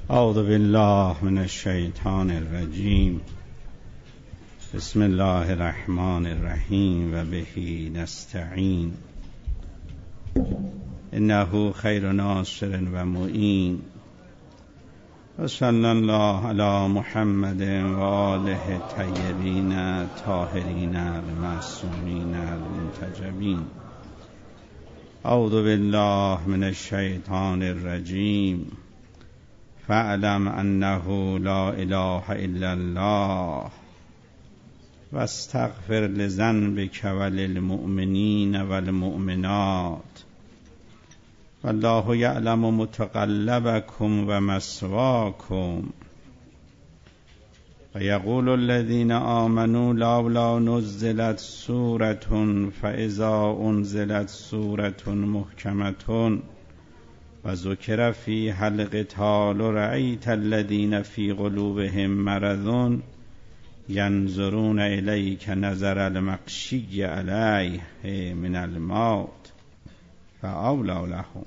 اعوذ بالله من الشیطان الرجیم. بسم الله الرحمن الرحیم و به نستعین. انه خیر ناصر و معین. و صلی الله علی محمد و آله الطیبین طاهرین المعصومین المنتجبین. اعوذ بالله من الشیطان الرجیم. فاعلم انه لا اله الا الله واستغفر لذنبك وللمؤمنین والمؤمنات والله یعلم متقلبکم و مثواکم. و یقول الذین آمنوا لولا نزلت سورة فاذا انزلت سورة محکمة و ذکر فیها القتال رأیت الذین فی قلوبهم مرض ینظرون الیک نظر المغشی علیه من الموت فاولی لهم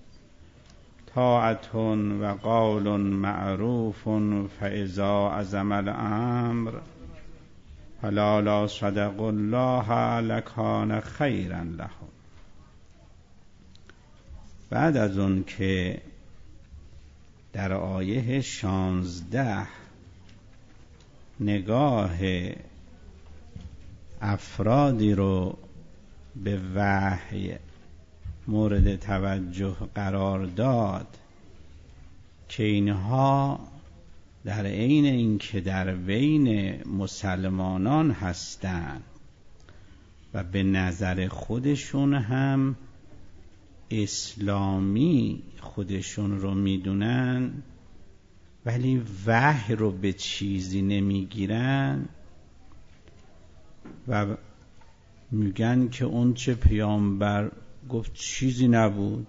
طاعة و قول معروف فاذا عزم الامر فلولا صدقوا الله لکان خیرا لهم. بعد از اون که در آیه 16 نگاه افرادی رو به وحی مورد توجه قرار داد که اینها در عین اینکه در بین مسلمانان هستند و به نظر خودشون هم اسلامی خودشون رو میدونن ولی وحی رو به چیزی نمیگیرن و میگن که اون چه پیامبر گفت چیزی نبود.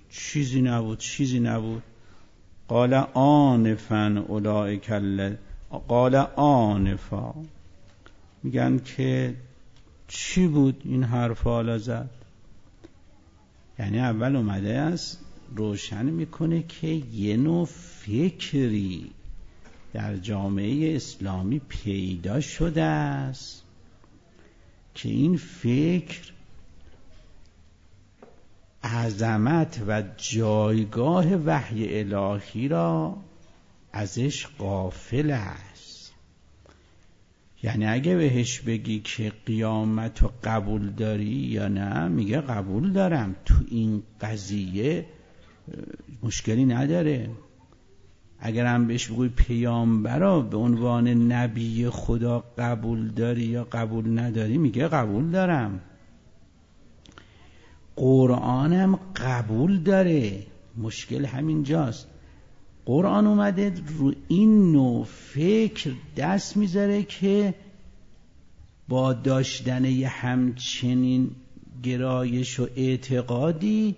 قال آنفا اولئک قال آنفا، میگن که چی بود این حرف حالا زد. یعنی اول اومده است روشن میکنه که یه نوع فکری در جامعه اسلامی پیدا شده است که این فکر عظمت و جایگاه وحی الهی را ازش غافل است. یعنی اگه بهش بگی که قیامت رو قبول داری یا نه، میگه قبول دارم، تو این قضیه مشکلی نداره. اگر هم بهش بگوی پیامبرا به عنوان نبی خدا قبول داری یا قبول نداری، میگه قبول دارم. قرآنم قبول داره. مشکل همین جاست. قرآن اومده رو این نوع فکر دست میذاره که با داشتن یه همچنین گرایش و اعتقادی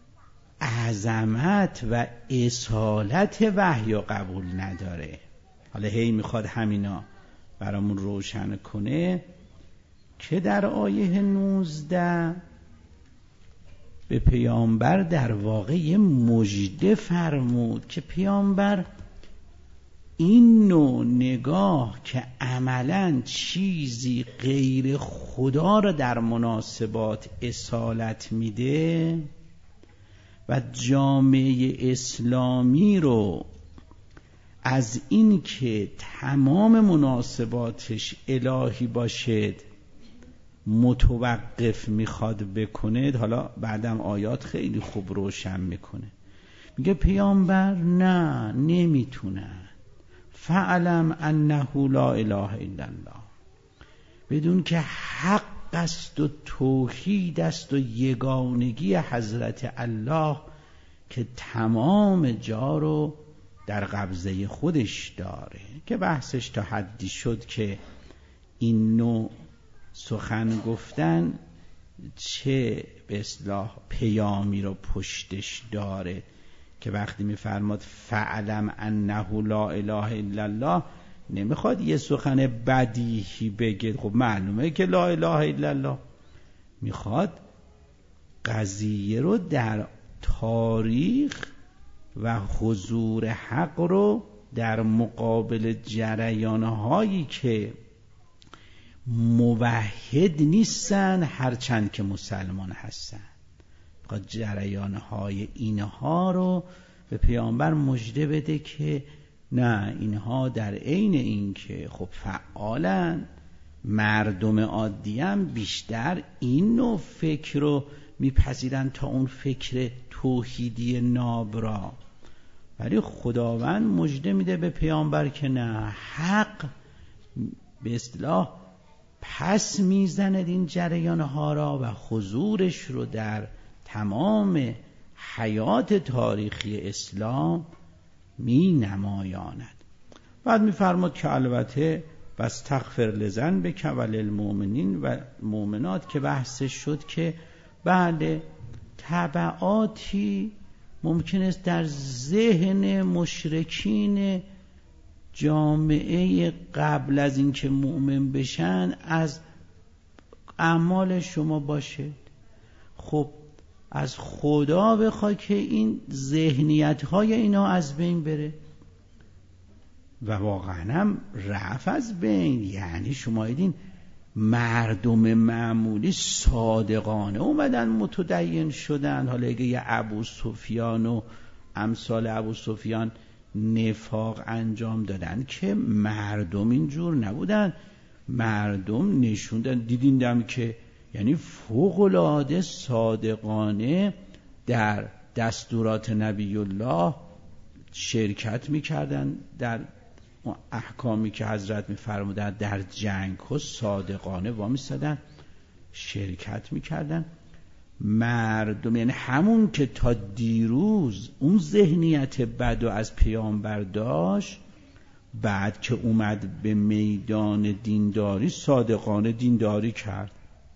عظمت و اصالت وحی قبول نداره. حالا هی میخواد همینا برامون روشن کنه که در آیه 19 به پیامبر در واقع یه مژده فرمود که پیامبر این نوع نگاه که عملاً چیزی غیر خدا را در مناسبات اصالت میده و جامعه اسلامی رو از این که تمام مناسباتش الهی باشد متوقف میخواد بکنه. حالا بعدم آیات خیلی خوب روشن میکنه. میگه پیامبر نه، نمیتونه. فاعلم انه لا اله الا الله، بدون که حق است و توحید است و یگانگی حضرت الله که تمام جا رو در قبضه خودش داره، که بحثش تا حدی شد که این نوع سخن گفتن چه به اصطلاح پیامی رو پشتش داره که وقتی میفرماد فعلم انه لا اله الا الله نمیخواد یه سخن بدیهی بگه. خب معلومه که لا اله الا الله، میخواد قضیه رو در تاریخ و حضور حق رو در مقابل جریان‌هایی که موحد نیستن هرچند که مسلمان هستن. جریان‌های اینها رو به پیامبر مژده بده که نه، اینها در عین این که خب فعالن، مردم عادی هم بیشتر این نوع فکر رو میپذیرن تا اون فکر توحیدی نابرا. ولی خداوند مژده میده به پیامبر که نه، حق به اصطلاح پس میزند این جریانها را و حضورش رو در تمام حیات تاریخی اسلام می نمایاند. بعد میفرماد که البته واستغفر لذنبک وللمؤمنین و مؤمنات که بحثش شد که بعد تبعاتی ممکن است در ذهن مشرکین جامعه قبل از اینکه مؤمن بشن از اعمال شما باشه. خب از خدا بخوای که این ذهنیت‌های اینا از بین بره و واقعا هم رفت از بین. یعنی شما دیدین مردم معمولی صادقانه اومدن متدین شدن. حالا اگه یه ابو سفیان و امثال ابو سفیان نفاق انجام دادن که مردم اینجور نبودن. مردم نشوندن، دیدیندم که یعنی فوق‌العاده صادقانه در دستورات نبی الله شرکت میکردن، در احکامی که حضرت میفرمودن در جنگ ها صادقانه وامیستادن شرکت میکردن. مردم یعنی همون که تا دیروز اون ذهنیت بد و از پیامبر داشت، بعد که اومد به میدان دینداری صادقانه دینداری کرد.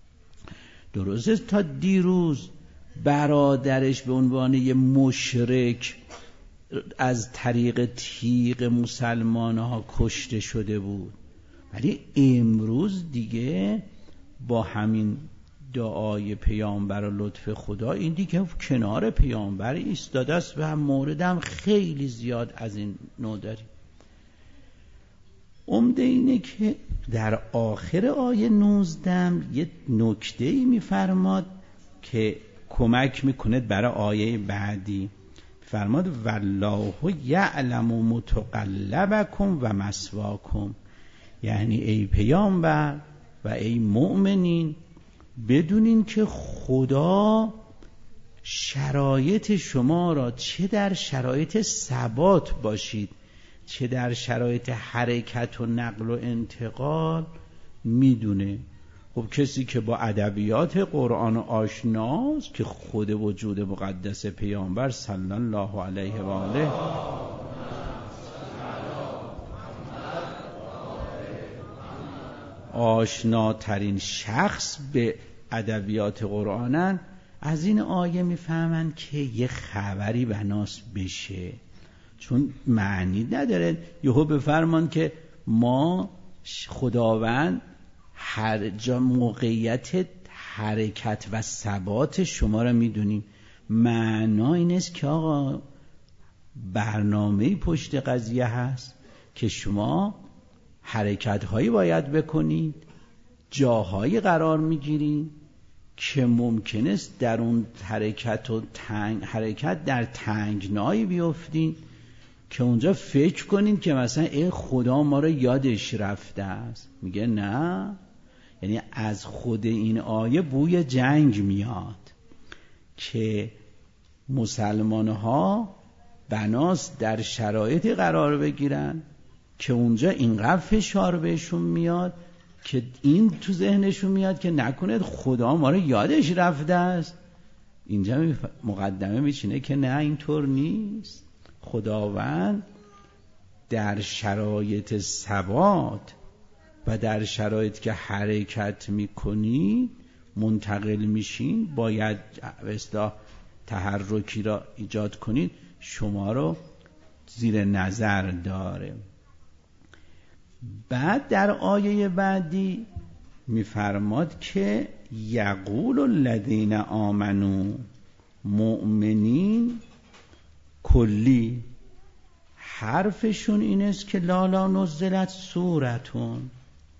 درسته تا دیروز برادرش به عنوان یه مشرک از طریق تیغ مسلمان‌ها کشته شده بود، ولی امروز دیگه با همین دعای پیامبر و لطف خدا این دیگه کنار پیامبر ایستاده است و موردم خیلی زیاد از این نوع داریم. عمده اینه که در آخر آیه 19 یه نکته‌ای می‌فرماد که کمک می‌کند برای آیه بعدی. فرماد والله یعلم متقلبکم و مثواکم، یعنی ای پیامبر و ای مؤمنین بدونین که خدا شرایط شما را، چه در شرایط ثبات باشید چه در شرایط حرکت و نقل و انتقال میدونه. خب کسی که با ادبیات قرآن آشناست که خود وجود مقدس پیامبر صلی الله علیه و آله آشناترین شخص به ادبیات قرآنن، از این آیه میفهمن که یه خبری بناس بشه. چون معنی نداره یهو بفرمان که ما خداوند هر جا موقعیت حرکت و ثبات شما را میدونیم. معنا این است که آقا برنامه‌ای پشت قضیه هست که شما حرکت‌هایی باید بکنید، جاهایی قرار میگیرید که ممکن است در اون حرکت در تنگنایی بیفتین که اونجا فکر کنین که مثلا ای خدا ما رو یادش رفته است. میگه نه، یعنی از خود این آیه بوی جنگ میاد که مسلمان‌ها بناس در شرایطی قرار بگیرن که اونجا اینقدر فشار بهشون میاد که این تو ذهنشون میاد که نکنه خدا ما رو یادش رفته است. اینجا مقدمه میچینه که نه، اینطور نیست. خداوند در شرایط ثبات و در شرایط که حرکت میکنید منتقل میشین، باید به اصطلاح تحرکی را ایجاد کنید، شما رو زیر نظر داره. بعد در آیه بعدی میفرماد که یقول الذین آمنو، مؤمنین کلی حرفشون این است که لالا نزلت سورتون،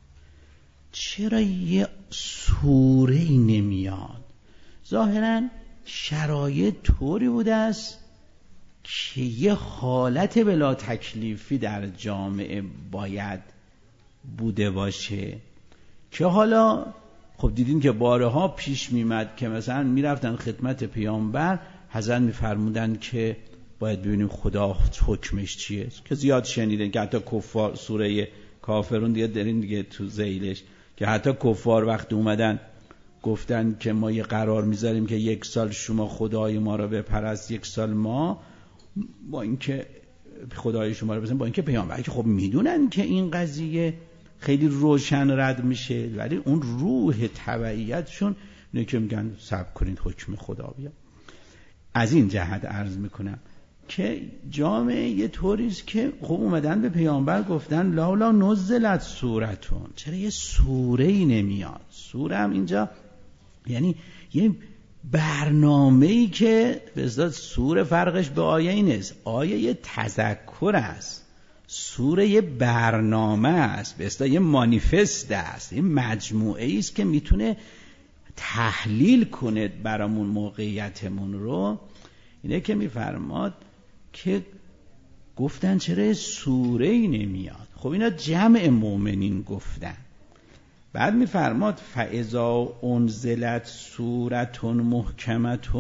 چرا یه سوره‌ای نمیاد؟ ظاهراً شرایط طوری بوده است که یه حالت بلا تکلیفی در جامعه باید بوده باشه که حالا خب دیدین که بارها پیش میمد که مثلا میرفتن خدمت پیامبر، حضرت میفرمودن که باید ببینیم خدا حکمش چیه، که زیاد شنیدن که حتی کفار، سوره کافرون دیگه دارین دیگه تو ذیلش، که حتی کفار وقتی اومدن گفتن که ما یه قرار میذاریم که 1 سال شما خدای ما رو بپرست، 1 سال ما، با اینکه خدای شما رو بزن، با اینکه پیامبر که خب میدونن که این قضیه خیلی روشن رد میشه، ولی اون روح تبعیتشون اینه که میگن صبر کنید حکم خدا بیاد. از این جهت عرض میکنم که جامعه یه طوریست که خب اومدن به پیامبر گفتن لالا نزلت سورتون، چرا یه سوره‌ای نمیاد؟ سوره هم اینجا یعنی یه برنامه‌ای که به اصطلاح سوره فرقش به آیه این است، آیه یه تذکر است، سوره یه برنامه است، به اصطلاح یه مانیفست است، یه مجموعه است که میتونه تحلیل کنه برامون موقعیتمون رو. اینه که میفرماد که گفتن چرا سوره‌ای نمیاد؟ خب اینا جمع مؤمنین گفتن. بعد میفرماد فاذا انزلت سورة محکمة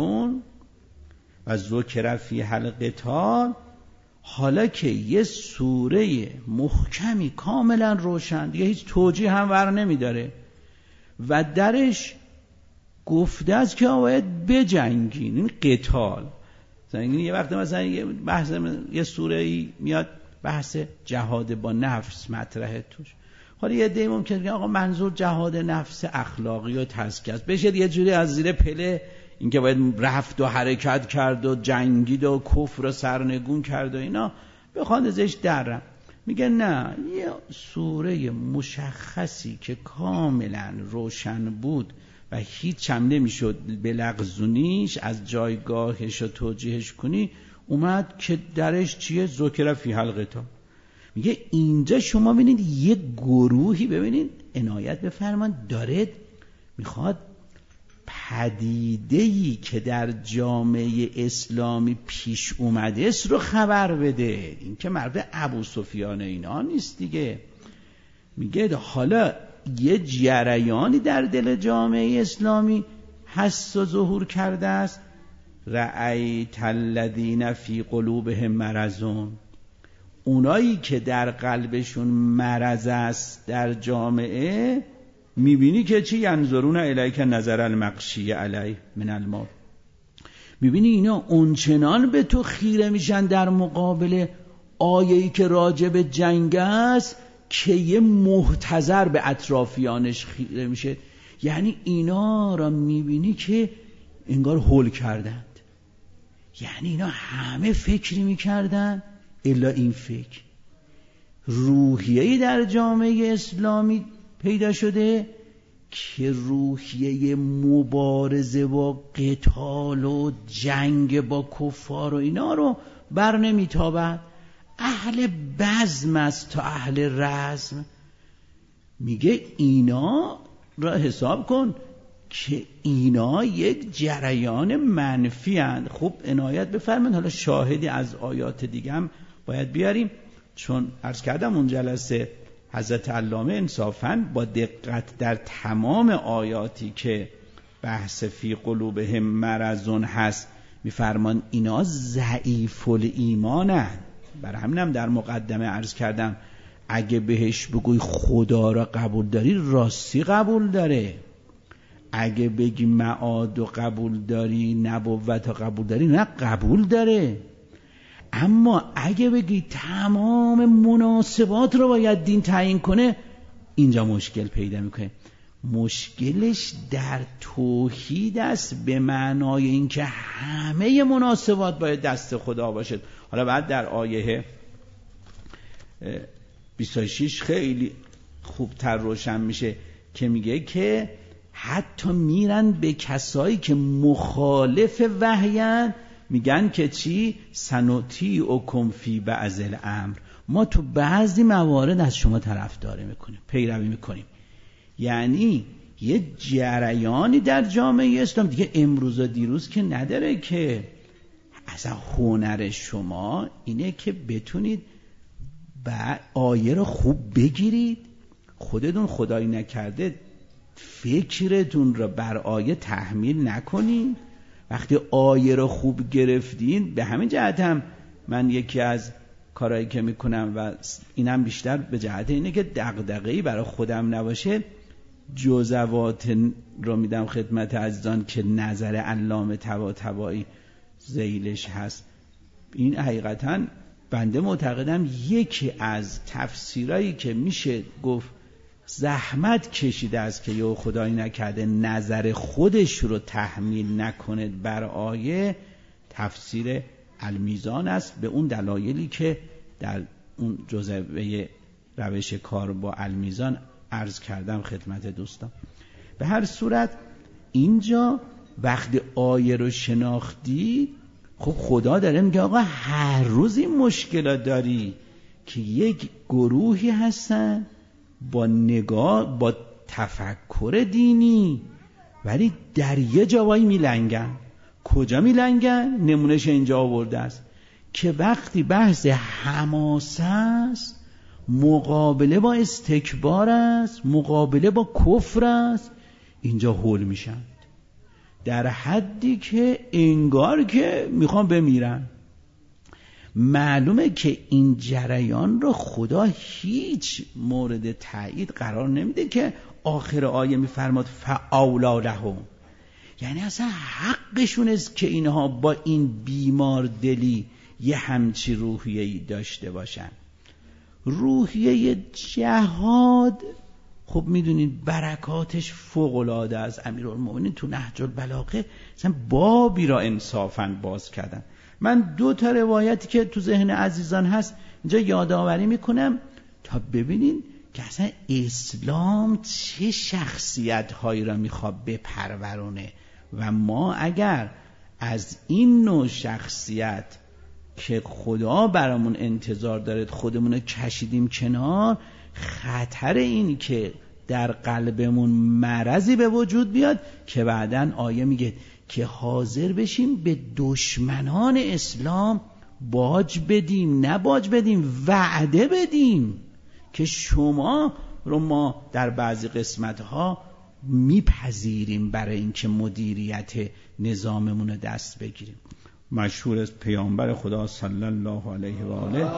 و ذکر فیها القتال، حالا که یه سوره محکمی کاملا روشن دیگه هیچ توجیه هم ور نمیداره و درش گفته است که باید بجنگین، این قتال. یه وقت مثلا یه بحث یه سوره‌ای میاد بحث جهاد با نفس مطرحه توش، حالا یه عده ممکنه بگن آقا منظور جهاد نفس اخلاقی و تزکیه است، بشه یه جوری از زیر پله اینکه باید رفت و حرکت کرد و جنگید و کفر و سرنگون کرد و اینا بخواد ازش درم. میگه نه، یه سوره مشخصی که کاملا روشن بود و هیچ هم نمیشد بلغزونیش، از جایگاهش و توجیهش کنی، اومد که درش چیه؟ ذکر فیها القتال. میگه اینجا شما ببینید یه گروهی، ببینید عنایت بفرمان، داره میخواد پدیده‌ای که در جامعه اسلامی پیش اومده است رو خبر بده. این که مرد ابو سفیان اینا نیست دیگه. میگه حالا یه جریانی در دل جامعه اسلامی هست و ظهور کرده است، رأیت الذین فی قلوبهم مرضون، اونایی که در قلبشون مرض است در جامعه، میبینی که چی؟ ینظرون الیک نظر المغشی علیه من الموت، میبینی اینا اونچنان به تو خیره میشن در مقابل آیه‌ای که راجع به جنگ است که یه محتضر به اطرافیانش خیره میشه. یعنی اینا را میبینی که انگار هول کردند، یعنی اینا همه فکری میکردن الا این فکر. روحیه‌ای در جامعه اسلامی پیدا شده که روحیه مبارزه با قتال و جنگ با کفار و اینا رو بر نمیتابد. اهل بزم است تا اهل رزم. میگه اینا را حساب کن که اینا یک جریان منفی اند. خب عنایت بفرمایید، حالا شاهدی از آیات دیگه هم باید بیاریم، چون عرض کردم اون جلسه حضرت علامه انصافاً با دقت در تمام آیاتی که بحث فی قلوبهم مرضون هست میفرمان اینا ضعیف الایمانند. برای همینم در مقدمه عرض کردم اگه بهش بگوی خدا را قبول داری، راستی قبول داره. اگه بگی معاد و قبول داری، نبوت و قبول داری، نه قبول داره. اما اگه بگی تمام مناسبات رو باید دین تعیین کنه، اینجا مشکل پیدا میکنه. مشکلش در توحید است، به معنای اینکه همه مناسبات باید دست خدا باشد. حالا بعد در آیه 26 خیلی خوبتر روشن میشه که میگه که حتی میرن به کسایی که مخالف وحیان، میگن که چی؟ سنطیعکم فی بعض الامر، ما تو بعضی موارد از شما طرفداری میکنیم، پیروی میکنیم. یعنی یه جریانی در جامعه اسلام دیگه امروز و دیروز که نداره، که اصلا هنر شما اینه که بتونید آیه رو خوب بگیرید، خودتون خدایی نکرده فکرتون رو بر آیه تحمیل نکنید. وقتی آیه رو خوب گرفتین، به همین جهت هم من یکی از کارهایی که میکنم و اینم بیشتر به جهت اینه که دغدغه‌ای برای خودم نباشه، جزوات رو میدم خدمت عزیزان که نظر علامه طباطبایی ذیلش هست. این حقیقتاً بنده معتقدم یکی از تفسیرایی که میشه گفت زحمت کشیده است که یه خدایی نکرده نظر خودش رو تحمیل نکنه بر آیه، تفسیر المیزان است، به اون دلایلی که در اون جزوه روش کار با المیزان عرض کردم خدمت دوستان. به هر صورت اینجا وقتی آیه رو شناختی، خب خدا داره میگه آقا هر روز این مشکلات داری که یک گروهی هستن با نگاه، با تفکر دینی، ولی در یه جایی میلنگن. کجا میلنگن؟ نمونهش اینجا آورده است که وقتی بحث حماسه است، مقابله با استکبار است، مقابله با کفر است، اینجا هول میشن در حدی که انگار که میخوان بمیرن. معلومه که این جریان رو خدا هیچ مورد تایید قرار نمیده که آخر آیه میفرماد فاولی لهم، یعنی اصلا حقشون است که اینها با این بیمار دلی یه همچی روحیه‌ای داشته باشن. روحیه جهاد خب میدونید برکاتش فوق‌العاده است. امیرالمومنین تو نهج البلاغه مثلا بابی را انصافاً باز کردن. من 2 تا روایتی که تو ذهن عزیزان هست اینجا یادآوری میکنم تا ببینین که اصلا اسلام چه شخصیت‌هایی را میخواد بپرورونه و ما اگر از این نوع شخصیت که خدا برامون انتظار داره خودمون رو کشیدیم کنار، خطر این که در قلبمون مرضی به وجود بیاد که بعداً آیه میگه که حاضر بشیم به دشمنان اسلام باج بدیم، نه باج بدیم، وعده بدیم که شما رو ما در بعضی قسمتها میپذیریم برای اینکه مدیریت نظاممون رو دست بگیریم. مشهور از پیامبر خدا صلی الله علیه و آله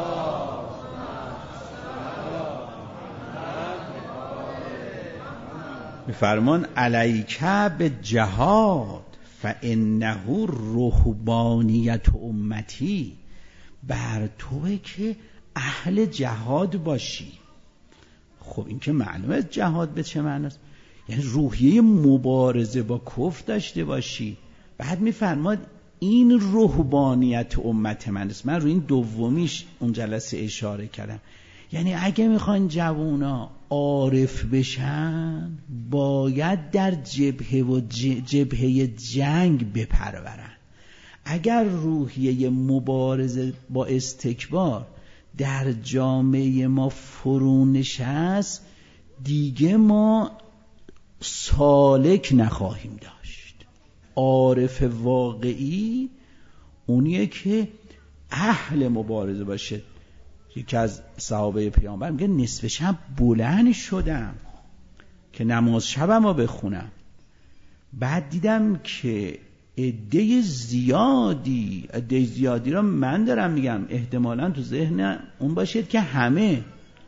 میفرمان علیک بالجهاد فانه رهبانیت امتی، بر توئه که اهل جهاد باشی. خب این که معلومه جهاد به چه معناست، یعنی روحیه مبارزه با کفر داشته باشی. بعد میفرماد این رهبانیت امت من است. من روی این دومیش اون جلسه اشاره کردم، یعنی اگه میخوان جوونا عارف بشن باید در جبهه جنگ بپرورن. اگر روحیه مبارزه با استکبار در جامعه ما فرو نشست، دیگه ما سالک نخواهیم داشت. عارف واقعی اونیه که اهل مبارزه باشه. یکی از صحابه پیامبر میگه نصف شب بلند شدم که نماز شبم رو بخونم، بعد دیدم که عده زیادی را من دارم میگم، احتمالاً تو ذهن اون باشید که همه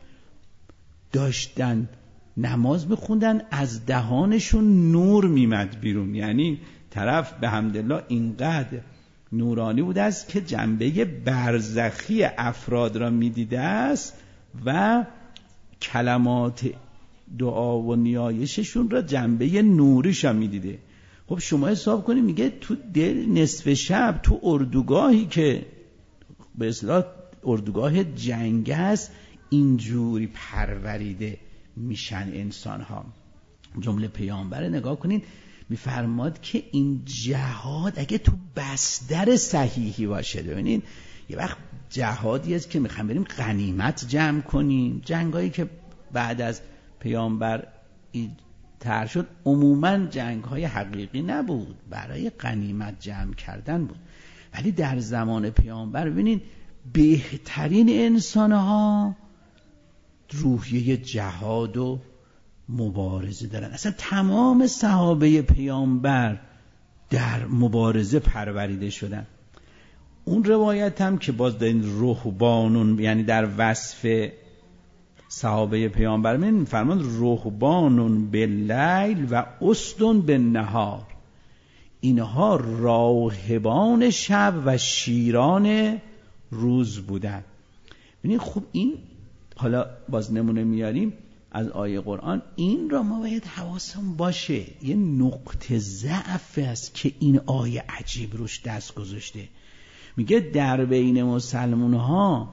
داشتن نماز میخوندن، از دهانشون نور میمد بیرون. یعنی طرف به حمدالله اینقدر نورانی بوده است که جنبه برزخی افراد را میدیده است و کلمات دعا و نیایششون را جنبه نوریش را میدیده. خب شما حساب کنید، میگه تو دل نصف شب تو اردوگاهی که به اصطلاح اردوگاه جنگ است اینجوری پروریده میشن انسان ها. جمله پیامبر نگاه کنید، میفرماد که این جهاد اگه تو بستر صحیحی باشه، ببینید یه وقت جهادی است که میخوایم بریم غنیمت جمع کنیم. جنگایی که بعد از پیامبر طرح شد عموما جنگ‌های حقیقی نبود، برای غنیمت جمع کردن بود. ولی در زمان پیامبر ببینید بهترین انسان‌ها روحیه جهاد و مبارزه دارن. اصلا تمام صحابه پیامبر در مبارزه پروریده شدن. اون روایت هم که باز در این رهبانون، یعنی در وصف صحابه پیامبر می‌فرماند رهبانون باللیل و اسدون بالنهار، اینها راهبان شب و شیران روز بودن. ببینید خوب این حالا باز نمونه میاریم از آیه قرآن، این را ما باید حواسمون باشه. یه نقطه ضعف است که این آیه عجیب روش دست گذاشته. میگه در بین مسلمان ها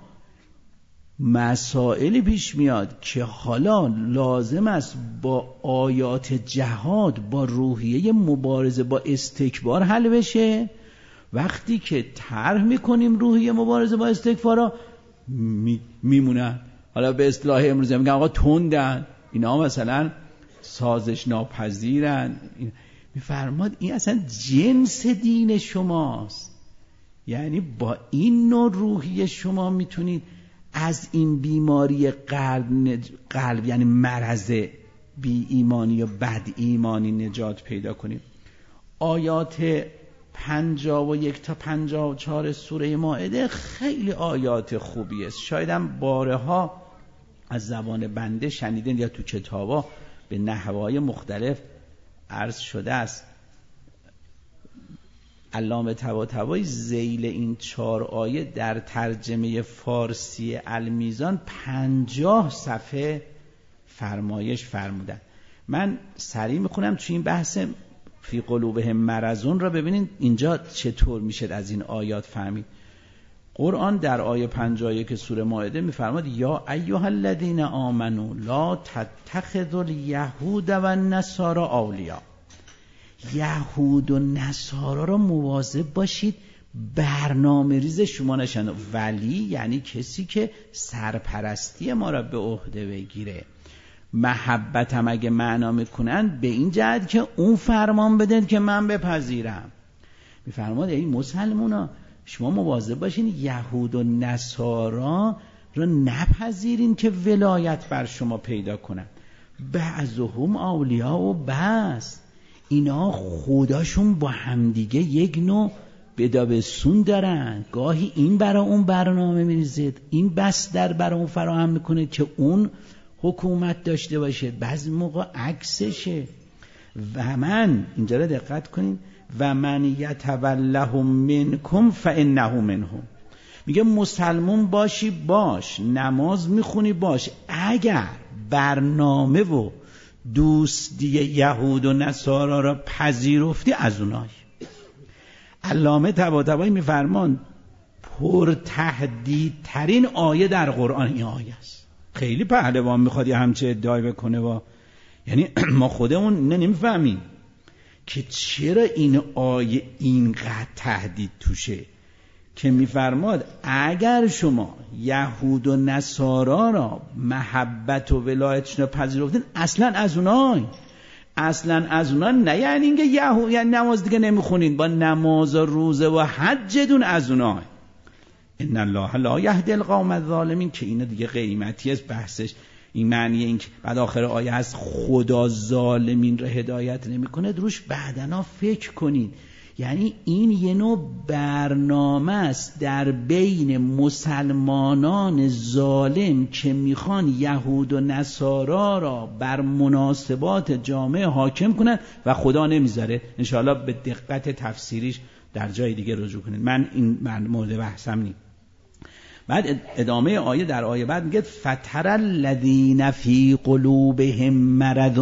مسائلی پیش میاد که حالا لازم است با آیات جهاد، با روحیه مبارزه با استکبار حل بشه. وقتی که طرح میکنیم روحیه مبارزه با استکبارا میمونن، حالا به اصطلاح امروزی میگن آقا تندن، اینا مثلا سازش ناپذیرن. میفرماد این اصلا جنس دین شماست، یعنی با این نوع روحیه شما میتونید از این بیماری قلب یعنی مرض بی ایمانی یا بد ایمانی نجات پیدا کنید. آیات 51 تا 54 سوره مائده خیلی آیات خوبی است. شاید هم بارها از زبان بنده شنیدین یا تو کتابا به نحوهای مختلف عرض شده است. علامه طباطبایی ذیل این 4 آیه در ترجمه فارسی المیزان 50 صفحه فرمایش فرمودن. من سریع میخونم چون این بحث فی قلوبهم مرضون را ببینید اینجا چطور میشه از این آیات فهمید. قرآن در آیه 51 سوره مائده میفرماد یا ایها الذین آمنوا لا تتخذوا الیهود و النصارى اولیاء. یهود و نصارا را مواظب باشید برنامه ریز شما نشن. ولی یعنی کسی که سرپرستی ما را به عهده بگیره. محبت هم اگه معنا میکنن به این جهت که اون فرمان بدن که من بپذیرم. میفرماد این مسلمونا شما مواظب باشین یهود و نصارا را نپذیرین که ولایت بر شما پیدا کنن. بعضهم اولیاء و بعض، اینا خوداشون با همدیگه یک نوع بدابسون دارن. گاهی این برای اون برنامه میریزید، این بستر برای اون فراهم میکنه که اون حکومت داشته باشه، بعضی موقع عکسشه. و من اینجا را دقت کنین و من یتولهم منکم فانه منهم. میگه مسلمون باشی باش، نماز میخونی باش، اگر برنامه و دوستی یهود و نصارا را پذیرفتی از اونای. علامه طباطبایی میفرمان پر تهدیدترین آیه در قرآن این آیه است. خیلی پهلوان میخواد یه همچه ادعای بکنه و یعنی ما خودمون نمیفهمیم که چرا این آیه اینقدر تهدید توشه، که میفرماد اگر شما یهود و نصارا را محبت و ولایتشون را پذیرفتین اصلا از اونها نه، یعنی اینکه یهود یعنی نماز دیگه نمیخونین، با نماز و روزه و حجتون از اونها. ان الله لا یهدی القوم الظالمین، که اینا دیگه قیمتی است بحثش. این معنی این که بعد آخر آیه هست خدا ظالمین را هدایت نمیکنه، روش بعدنا فکر کنید. یعنی این یه نوع برنامه است در بین مسلمانان ظالم که میخوان یهود و نصارا را بر مناسبات جامعه حاکم کنن و خدا نمیذاره. انشاءالله به دقت تفسیریش در جای دیگه رجوع کنید، من این مورد بحثم نیست. بعد ادامه آیه در آیه بعد میگه فتر الذین فی قلوبهم مرض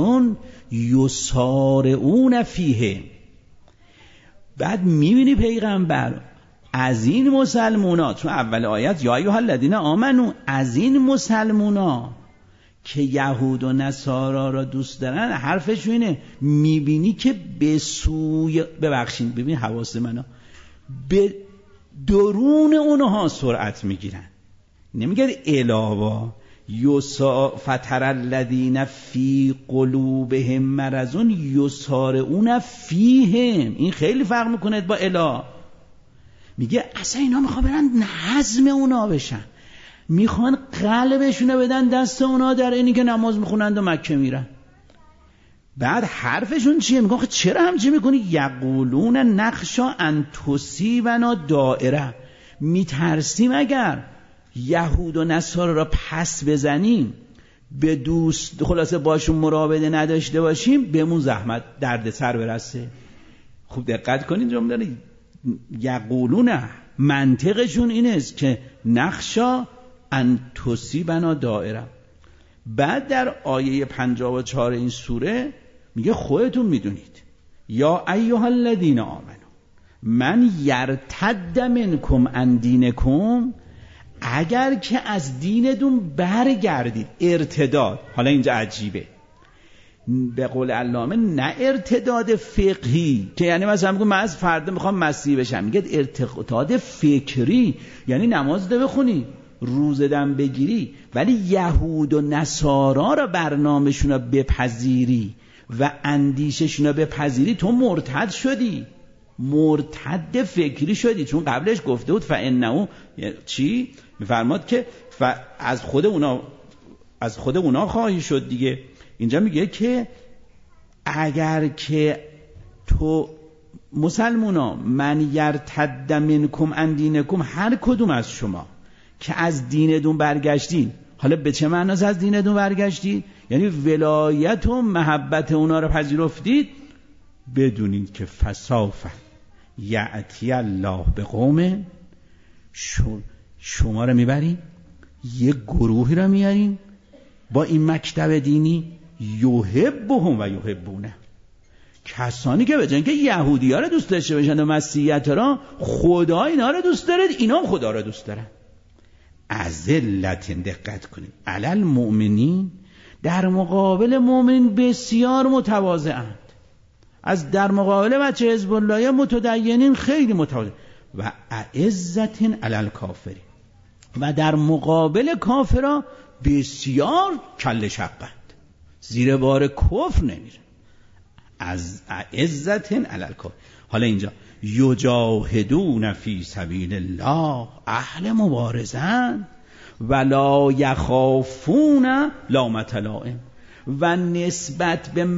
یسارعون فیه. بعد میبینی پیغمبر از این مسلمونا، چون اول آیت یا ایها الذین آمنو، از این مسلمونا که یهود و نصارا را دوست دارن حرفشون اینه، میبینی که به سوی، ببخشید ببین حواس منو، به درون اونها سرعت میگیرن. نمیگه علاوه فتر الذین فی قلوبهم مرض یسارعون فیهم. این خیلی فرق میکنه با الا. میگه اصلا اینا میخوان برن هضم اونا بشن، میخوان قلبشونو بدن دست اونا در اینی که نماز میخونند و مکه میرن. بعد حرفشون چیه؟ میگن چرا همچی میکنی؟ یقولون نخشا ان تصیبنا دائره. میترسیم اگر یهود و نصارا را پس بزنیم، به دوست خلاصه باشون مراوده نداشته باشیم، بهمون زحمت درد سر برسه. خوب دقت کنید جمله یقولون، منطقشون این است که نخشا ان تصیبنا دائره. بعد در آیه 54 این سوره میگه خودتون میدونید یا ایها الذین آمنوا من یرتد منکم عن دینکم، اگر که از دینتون برگردید. ارتداد حالا اینجا عجیبه، به قول علامه نه ارتداد فقهی که یعنی مثلا میگم من از فردا میخوام مسیحی بشم، میگه ارتداد فکری، یعنی نماز ده بخونی، روزه دم بگیری، ولی یهود و نصارا را برنامه‌شون را بپذیری و اندیششون را بپذیری، تو مرتد شدی، مرتد فکری شدی. چون قبلش گفته بود فانه چی میفرماد که از خود اونا خواهی شد دیگه. اینجا میگه که اگر که تو مسلمونا من یرتد منکم عن دینکم، هر کدوم از شما که از دینتون برگشتین. حالا به چه معنی از دینتون برگشتید؟ یعنی ولایت و محبت اونا رو پذیرفتید. بدونید که فسوف یأتی الله بقوم، شما رو میبریم یه گروهی رو میاریم با این مکتب دینی، یحبهم و یحبونه، کسانی که بجن که یهودی ها رو دوست داشته باشن و مسیحیت را، خدا اینا رو دوست داره، اینا هم خدا رو دوست دارن. اذلت، دقت کنید، علی المؤمنین، در مقابل مؤمنین بسیار متواضعند. از در مقابل بچه حزب الله متدینین خیلی متواضع. و اعزت علی الکافرین، و در مقابل کافرها بسیار کله شقند، زیر بار کفر نمیره. از اعزت علی الکافرین. حالا اینجا یجاهدون فی سبیل الله، اهل مبارزن، ولا یخافون لامت لائم، و نسبت به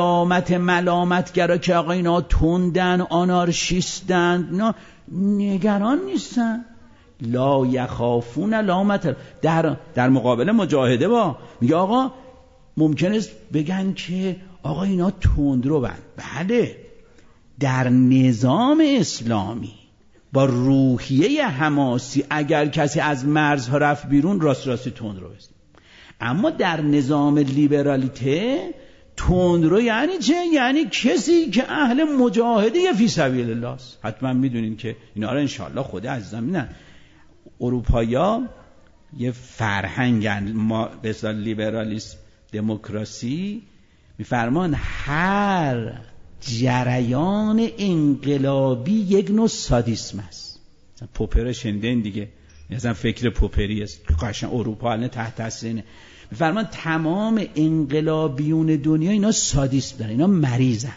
ملامتگرا که آقا اینا تندن، آنارشیستن، اینا نگران نیستن. لا یخافون لامت، در مقابل مجاهده با میگه آقا ممکن است بگن که آقا اینا تندرو بند. بله، در نظام اسلامی با روحیه حماسی اگر کسی از مرزها رفت بیرون، راستی تندرو است. اما در نظام لیبرالیته تندرو یعنی چه؟ یعنی کسی که اهل مجاهده فی سبیل الله است. حتما میدونین که اینا رو انشاءالله خود عزیزم میدونن. اروپایا یه فرهنگن، ما به اصطلاح لیبرالیسم دموکراسی میفرمان هر جریان انقلابی یک نوع سادیسم است. مثلا پوپر شنیدین دیگه، مثلا فکر پوپری است که قشنگ اروپا الان تحت تاثیرینه. میفرمان تمام انقلابیون دنیا اینا سادیسم دارن، اینا مریضند.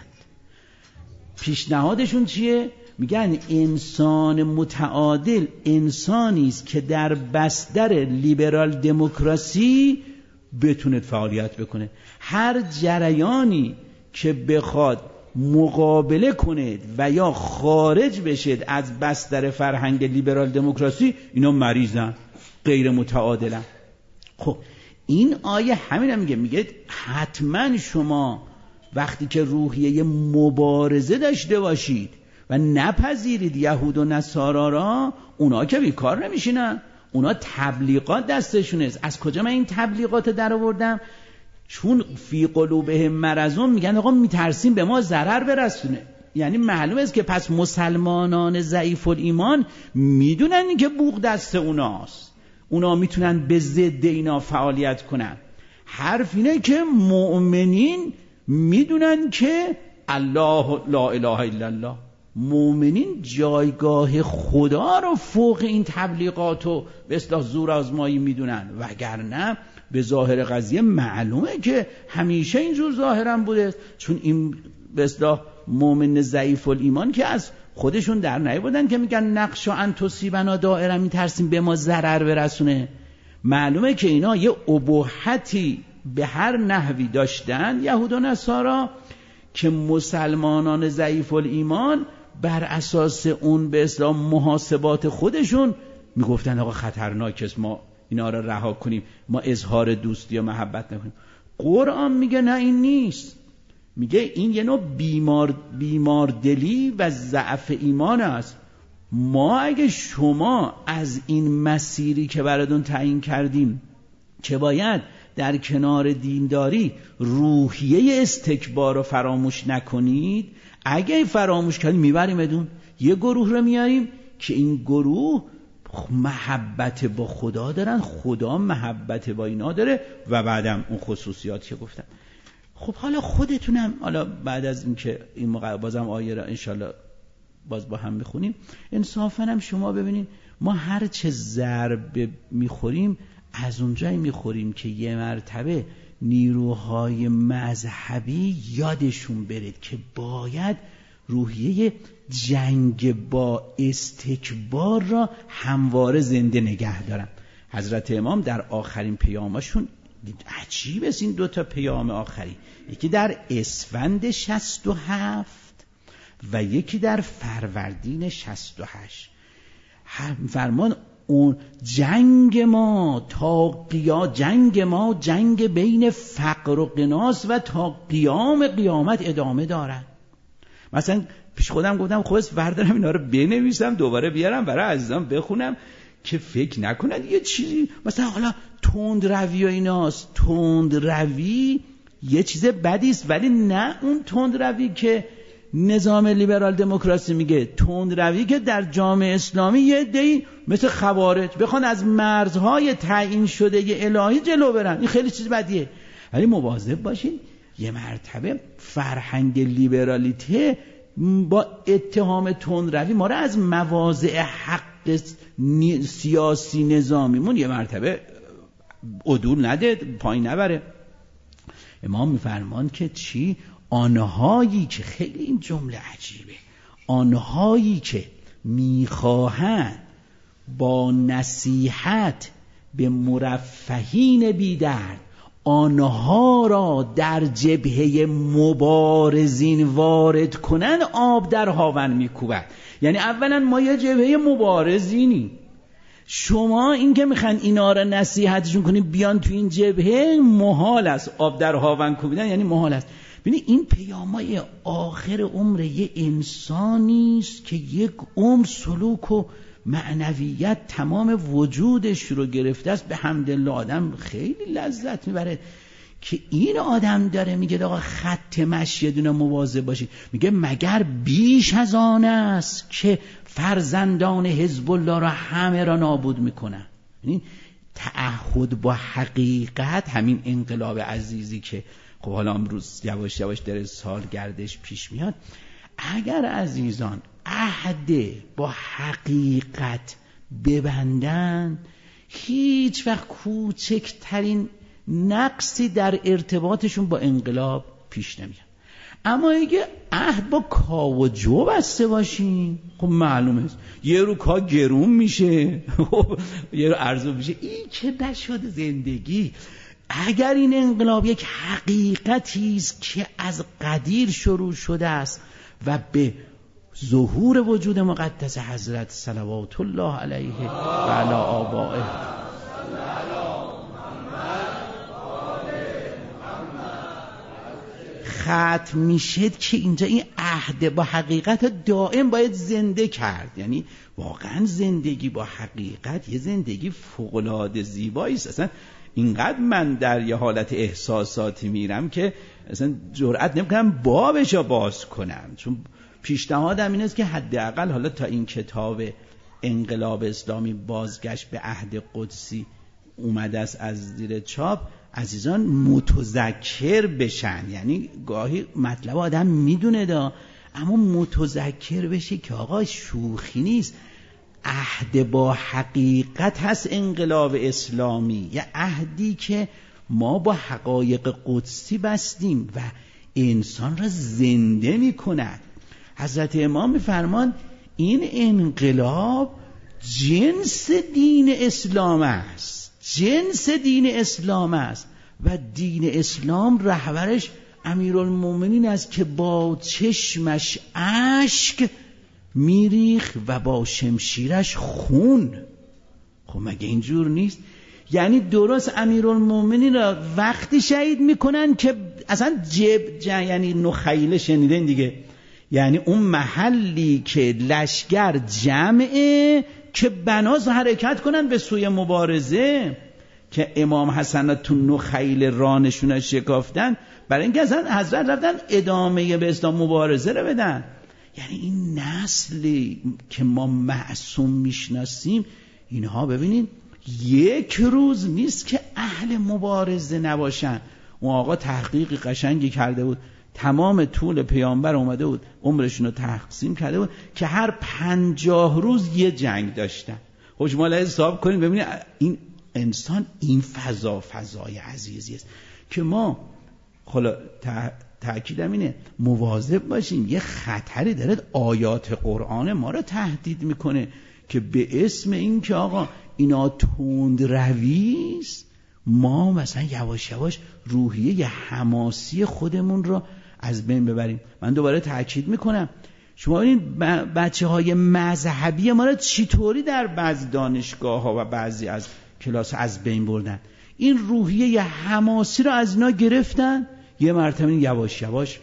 پیشنهادشون چیه؟ میگن انسان متعادل انسانی است که در بستر لیبرال دموکراسی بتونه فعالیت بکنه. هر جریانی که بخواد مقابله کنید و یا خارج بشید از بستر فرهنگ لیبرال دموکراسی، اینا مریضن، غیر متعادلن. خب این آیه همین هم میگه حتما شما وقتی که روحیه مبارزه داشته باشید و نپذیرید یهود و نصارا را، اونا که بیکار نمیشینن، اونا تبلیغات دستشونه. از کجا من این تبلیغات در آوردم؟ چون فی قلوبهم مرض، میگن آقا میترسیم به ما ضرر برسونه. یعنی معلومه است که پس مسلمانان ضعیف الایمان میدونن که بوق دست اوناست، اونا میتونن به ضد اینا فعالیت کنن. حرف اینه که مؤمنین میدونن که الله لا اله الا الله، مؤمنین جایگاه خدا رو فوق این تبلیغات و به اصطلاح زور آزمایی میدونن، وگرنه به ظاهر قضیه معلومه که همیشه اینجور ظاهرا بوده، چون این به اصطلاح مؤمن ضعیف الایمان که از خودشون در نیاوردن که میگن نقش ان تصیبنا دائره، میترسیم به ما ضرر برسونه. معلومه که اینا یه ابهتی به هر نحوی داشتن یهود و نصارا که مسلمانان ضعیف الایمان بر اساس اون به اصطلاح محاسبات خودشون میگفتن آقا خطرناکه ما اینا رو رها کنیم، ما اظهار دوستی و محبت نکنیم. قرآن میگه نه این نیست، میگه این یه نوع بیماردلی و ضعف ایمان است. ما اگه شما از این مسیری که براتون تعیین کردیم که باید در کنار دینداری روحیه استکبار رو فراموش نکنید، اگه فراموش کردیم میبریمدون، یه گروه رو میاریم که این گروه محبت با خدا دارن، خدا محبت با اینا داره و بعدم اون خصوصیاتی که گفتم. خب حالا خودتونم حالا بعد از اینکه این بازم آیه را انشالله باز با هم میخونیم، انصافاً هم شما ببینید ما هر چه ضربه میخوریم از اونجایی میخوریم که یه مرتبه نیروهای مذهبی یادشون برید که باید روحیه جنگ با استکبار را همواره زنده نگه دارن. حضرت امام در آخرین پیامشون عجیب است، این دوتا پیام آخری، یکی در اسفند 67 و یکی در فروردین 68 فرمان اون جنگ ما تا جنگ بین فقر و غناست و تا قیامت ادامه دارد. مثلا پیش خودم گفتم خب بردارم اینا رو بنویسم دوباره بیارم برای عزیزان بخونم که فکر نکنن یه چیزی مثلا حالا تند روی و ایناست. تند روی یه چیز بدی است، ولی نه اون تند روی که نظام لیبرال دموکراسی میگه، تند روی که در جامعه اسلامی یه عده‌ای مثل خوارج بخوان از مرزهای تعیین شده الهی جلو برن، این خیلی چیز بدیه. ولی مواظب باشین یه مرتبه فرهنگ لیبرالیته با اتهام تند روی ما رو از مواضع حق سیاسی نظامیمون یه مرتبه عدول نده، پایین نبره. امام میفرمان که چی؟ آنهایی که، خیلی این جمله عجیبه، آنهایی که میخواهند با نصیحت به مرفهین بی‌درد آنها را در جبهه مبارزین وارد کنند، آب در هاون میکوبد. یعنی اولا ما یه جبهه مبارزینی، شما این که میخواین اینا را نصیحتشون کنین بیان تو این جبهه محال است، آب در هاون کوبیدن یعنی محال است. ببینید این پیامای آخر عمر یه انسانی است که یک عمر سلوک و معنویت تمام وجودش رو گرفته است، به حمدالله آدم خیلی لذت میبره که این آدم داره میگه آقا خط مشی دونه مواظب باشید. میگه مگر بیش از آن است که فرزندان حزب الله را همه را نابود میکنن. یعنی تعهد با حقیقت، همین انقلاب عزیزی که خب حالا امروز یواش یواش در سالگردش پیش میاد، اگر عزیزان عهد با حقیقت ببندن هیچ وقت کوچکترین نقصی در ارتباطشون با انقلاب پیش نمیاد. اما اگه عهد با کا و جو بسته باشین، خب معلومه یه رو کا گرون میشه یه رو ارزون میشه، این که نشد زندگی. اگر این انقلاب یک حقیقتی است که از قدیر شروع شده است و به ظهور وجود مقدس حضرت صلوات الله علیه و علی آبائه ختم میشد که اینجا این عهد با حقیقت دائم باید زنده کرد. یعنی واقعا زندگی با حقیقت یه زندگی فوق‌العاده زیبایی است. اصلا اینقدر من در یه حالت احساساتی میرم که اصلا جرئت نمیکنم بابشو باز کنم، چون پیشنهادم این است که حداقل حالا تا این کتاب انقلاب اسلامی بازگشت به عهد قدسی اومده است از زیر چاپ، عزیزان متذکر بشن. یعنی گاهی مطلب آدم میدونه دا، اما متذکر بشه که آقا شوخی نیست، عهد با حقیقت هست انقلاب اسلامی، یه عهدی که ما با حقایق قدسی بستیم و انسان را زنده می کند. حضرت امام میفرمان این انقلاب جنس دین اسلام است، جنس دین اسلام است و دین اسلام رهبرش امیرالمومنین است که با چشمش اشک میریخ و با شمشیرش خون. خب مگه اینجور نیست؟ یعنی درست امیرالمومنین را وقتی شهید میکنن که اصلا یعنی نخیله شنیدن دیگه، یعنی اون محلی که لشگر جمعه که بناز حرکت کنن به سوی مبارزه، که امام حسن تو نخیل رانشون شکافتن برای اینکه اصلا حضرت رفتن ادامه به اسلام مبارزه رو بدن. یعنی این نسلی که ما معصوم میشناسیم، اینها ببینید یک روز نیست که اهل مبارزه نباشن. اون آقا تحقیق قشنگی کرده بود، تمام طول پیامبر اومده بود عمرشون رو تقسیم کرده بود که هر 50 روز یه جنگ داشتن. خب شما حساب کنید ببینید این انسان این فضای عزیزی است که ما تأکیدم اینه مواظب باشیم. یه خطری داره، آیات قرآن ما رو تهدید میکنه که به اسم این که آقا اینا تند رویست، ما مثلا یواش یواش روحیه حماسی خودمون رو از بین ببریم. من دوباره تأکید میکنم، شما این بچه های مذهبی ما رو چطوری در بعضی دانشگاه ها و بعضی از کلاس از بین بردن. این روحیه حماسی رو از اینا گرفتن، یه مرتبه یواش یواش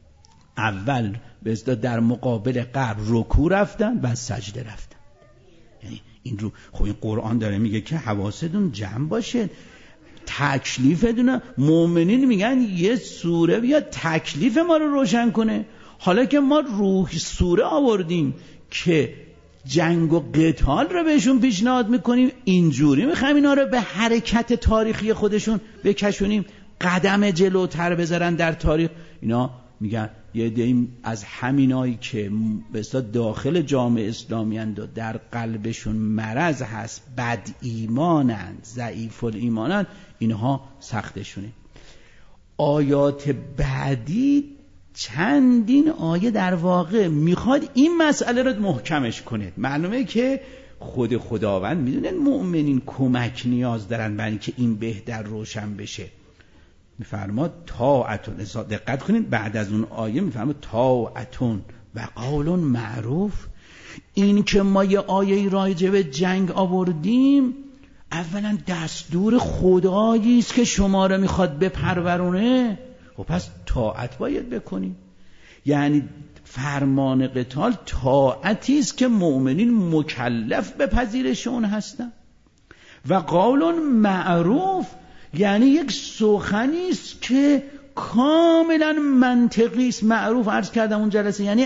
اول به اصطلاح در مقابل قبر رکوع رفتن، بعد سجده رفتن. یعنی این رو خب این قرآن داره میگه که حواستون جمع باشه، تکلیفتون. مؤمنین میگن یه سوره بیا تکلیف ما رو روشن کنه. حالا که ما روح سوره آوردیم که جنگ و قتال رو بهشون پیشنهاد میکنیم، اینجوری میخوایم اینا رو به حرکت تاریخی خودشون بکشونیم، قدم جلوتر بذارن در تاریخ. اینا میگن یه دیم از همینایی که به اصطلاح داخل جامعه اسلامی اند و در قلبشون مرض هست، بد ایمانند، ضعیف الایمانند، اینها سختشونه. آیات بعدی چندین آیه در واقع میخواد این مسئله رو محکمش کنه. معلومه که خود خداوند میدونه مؤمنین کمک نیاز دارن برای اینکه این بهتر روشن بشه. میفرماد طاعتون، دقت کنید بعد از اون آیه میفرماد طاعتون و قول معروف. این که ما یه آیه راجع به جنگ آوردیم، اولا دستور خدایی است که شما رو میخواد بپرورونه و پس طاعت باید بکنیم. یعنی فرمان قتال طاعتی است که مؤمنین مکلف به پذیرش اون هستن. و قول معروف یعنی یک سخنی است که کاملا منطقی است. معروف عرض کردم اون جلسه، یعنی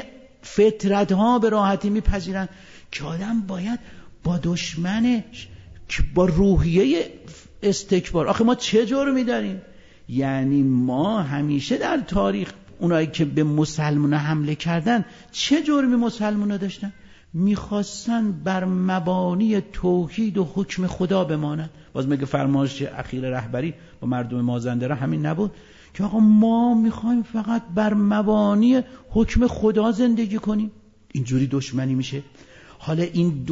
فطرت ها به راحتی میپذیرن که آدم باید با دشمنش که با روحیه استکبار. آخه ما چه جرمی داریم؟ یعنی ما همیشه در تاریخ اونایی که به مسلمان حمله کردن چه جرمی مسلمان داشتن؟ میخواستن بر مبانی توحید و حکم خدا بمانند. باز میگه فرمایش اخیر رهبری با مردم مازندران همین نبود که آقا ما میخوایم فقط بر مبانی حکم خدا زندگی کنیم؟ اینجوری دشمنی میشه. حالا این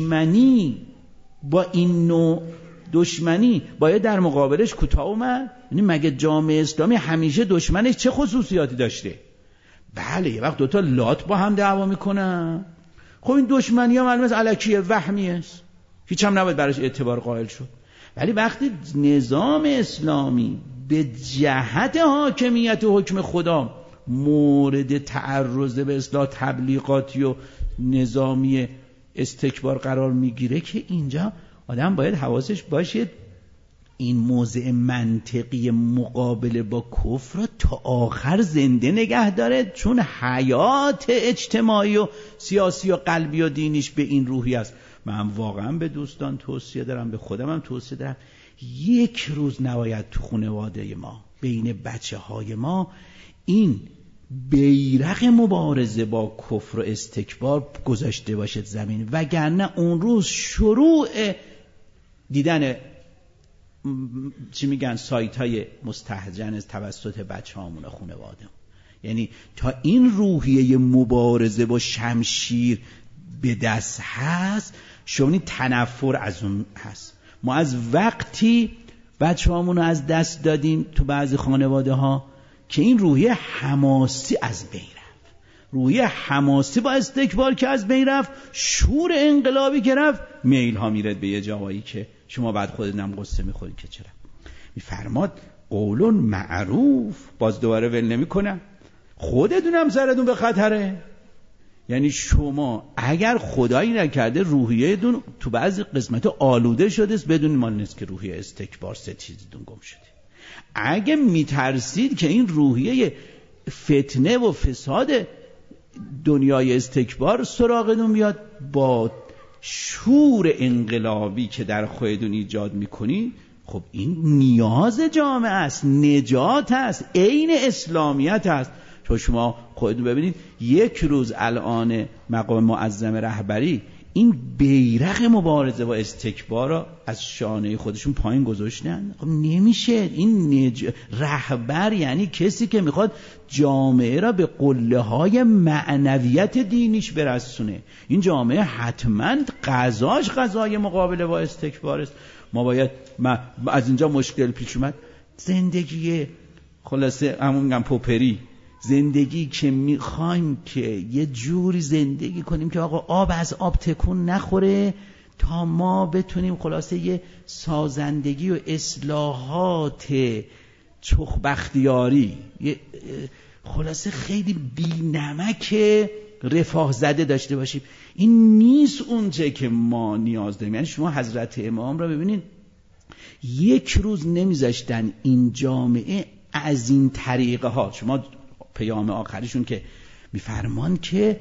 دشمنی با این نوع دشمنی باید در مقابلش کوتاه اومد؟ یعنی مگه جامعه اسلامی همیشه دشمنش چه خصوصیاتی داشته؟ بله یه وقت دوتا لات با هم دعوا میکنن، خب این دشمنی ها معلومه است الکیه، وهمی است، هیچ هم نباید براش اعتبار قائل شد. ولی وقتی نظام اسلامی به جهت حاکمیت و حکم خدا مورد تعرض به اصلاح تبلیغاتی و نظامی استکبار قرار میگیره، که اینجا آدم باید حواسش باشه این موضع منطقی مقابله با کفر را تا آخر زنده نگه داره، چون حیات اجتماعی و سیاسی و قلبی و دینیش به این روحی است. من واقعا به دوستان توصیه دارم، به خودم هم توصیه دارم، یک روز نباید تو خانواده ما بین بچه های ما این بیرق مبارزه با کفر و استکبار گذاشته باشد زمین، وگرنه اون روز شروع دیدن چی میگن سایت های مستهجن توسط بچه هامون و خانواده. یعنی تا این روحیه مبارزه با شمشیر به دست هست، شما تنفر از اون هست. ما از وقتی بچه هامون رو از دست دادیم تو بعضی خانواده ها که این روحیه حماسی از بین رفت، روحیه حماسی با استکبار که از بین رفت، شور انقلابی که رفت، میل ها میرد به یه جایی که شما بعد خودتونم قصه میخورید که چرا. میفرماد قول معروف، باز دوباره ول نمیکنم، خودتونم سرتون به خطره. یعنی شما اگر خدایی نکرده روحیه دون تو بعضی قسمت آلوده شده است، بدون مال نیست که روحیه استکبار ستیزتون گم شده. اگه میترسید که این روحیه فتنه و فساد دنیای استکبار سراغتون بیاد، با شور انقلابی که در خودتون ایجاد میکنید، خب این نیاز جامعه است، نجات است، عین اسلامیت است. چون شما خودتون ببینید یک روز الان مقام معظم رهبری این بیرق مبارزه با استکبار را از شانه خودشون پایین گذاشتن. خب نمیشه. این رهبر یعنی کسی که میخواد جامعه را به قله های معنویت دینیش برسونه. این جامعه حتما قضاش قضای مقابله با استکبار است. ما باید از اینجا مشکل پیش اومد، زندگی خلاصه همون میگم پوپری، زندگی که میخوایم که یه جوری زندگی کنیم که آقا آب از آب تکون نخوره، تا ما بتونیم خلاصه یه سازندگی و اصلاحات چخبختیاری، خلاصه خیلی بی‌نمک رفاه زده داشته باشیم. این نیست اونچه که ما نیاز داریم. یعنی شما حضرت امام را ببینید، یک روز نمیذاشتن این جامعه از این طریقه ها. شما پیام آخریشون که میفرمان که